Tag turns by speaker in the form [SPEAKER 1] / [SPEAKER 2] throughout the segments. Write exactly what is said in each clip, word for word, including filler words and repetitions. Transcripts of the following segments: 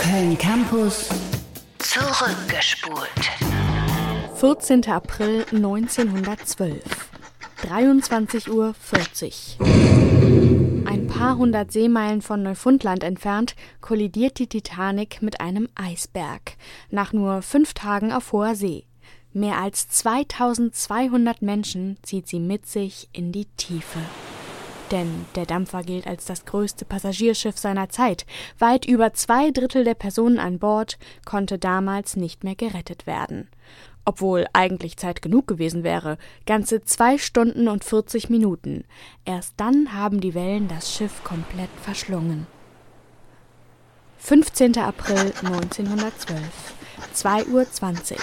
[SPEAKER 1] Köln Campus zurückgespult.
[SPEAKER 2] vierzehnter April neunzehnhundertzwölf, dreiundzwanzig Uhr vierzig. Ein paar hundert Seemeilen von Neufundland entfernt kollidiert die Titanic mit einem Eisberg. Nach nur fünf Tagen auf hoher See. Mehr als zweitausendzweihundert Menschen zieht sie mit sich in die Tiefe. Denn der Dampfer gilt als das größte Passagierschiff seiner Zeit. Weit über zwei Drittel der Personen an Bord konnte damals nicht mehr gerettet werden. Obwohl eigentlich Zeit genug gewesen wäre, ganze zwei Stunden und vierzig Minuten. Erst dann haben die Wellen das Schiff komplett verschlungen. fünfzehnter April neunzehnhundertzwölf, zwei Uhr zwanzig.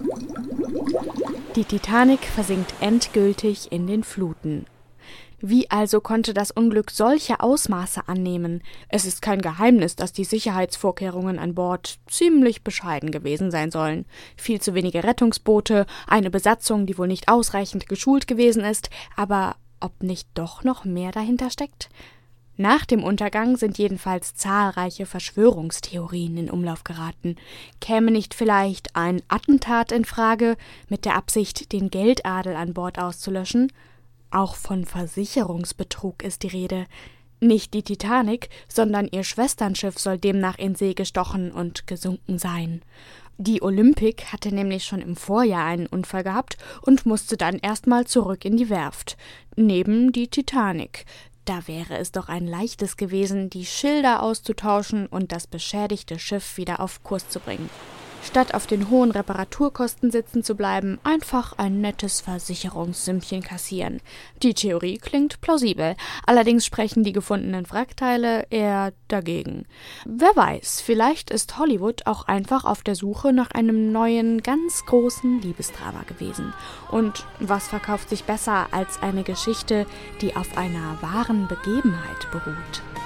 [SPEAKER 2] Die Titanic versinkt endgültig in den Fluten. Wie also konnte das Unglück solche Ausmaße annehmen? Es ist kein Geheimnis, dass die Sicherheitsvorkehrungen an Bord ziemlich bescheiden gewesen sein sollen. Viel zu wenige Rettungsboote, eine Besatzung, die wohl nicht ausreichend geschult gewesen ist, aber ob nicht doch noch mehr dahinter steckt? Nach dem Untergang sind jedenfalls zahlreiche Verschwörungstheorien in Umlauf geraten. Käme nicht vielleicht ein Attentat in Frage, mit der Absicht, den Geldadel an Bord auszulöschen? Auch von Versicherungsbetrug ist die Rede. Nicht die Titanic, sondern ihr Schwesternschiff soll demnach in See gestochen und gesunken sein. Die Olympic hatte nämlich schon im Vorjahr einen Unfall gehabt und musste dann erstmal zurück in die Werft. Neben die Titanic. Da wäre es doch ein leichtes gewesen, die Schilder auszutauschen und das beschädigte Schiff wieder auf Kurs zu bringen. Statt auf den hohen Reparaturkosten sitzen zu bleiben, einfach ein nettes Versicherungssümmchen kassieren. Die Theorie klingt plausibel, allerdings sprechen die gefundenen Wrackteile eher dagegen. Wer weiß, vielleicht ist Hollywood auch einfach auf der Suche nach einem neuen, ganz großen Liebesdrama gewesen. Und was verkauft sich besser als eine Geschichte, die auf einer wahren Begebenheit beruht?